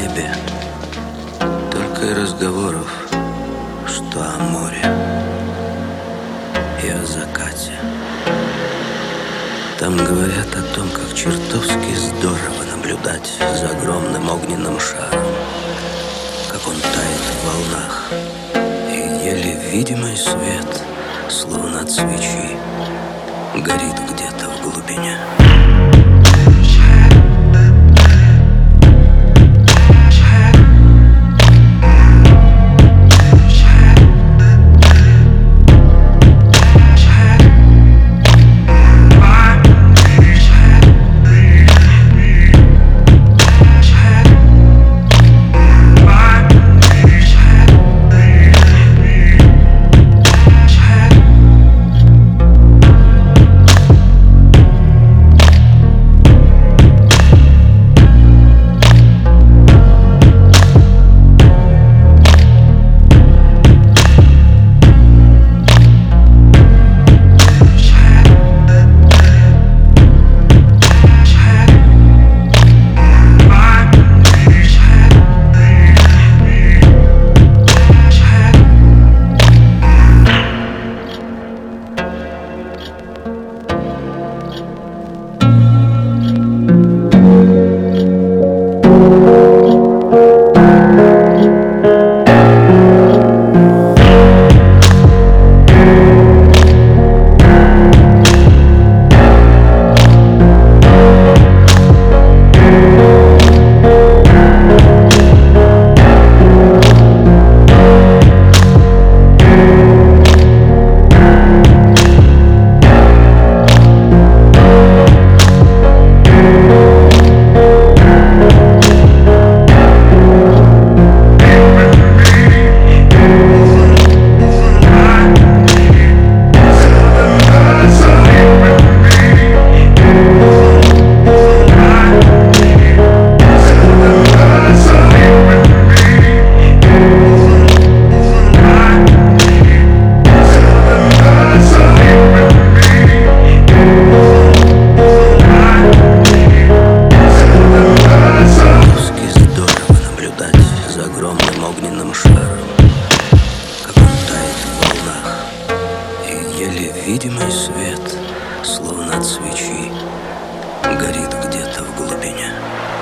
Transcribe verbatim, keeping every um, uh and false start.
небе только и разговоров, что о море и о закате. Там говорят о том, как чертовски здорово наблюдать за огромным огненным шаром, как он тает в волнах, и еле видимый свет, словно от свечи, горит где-то в глубине. Видимый свет, словно от свечи, горит где-то в глубине.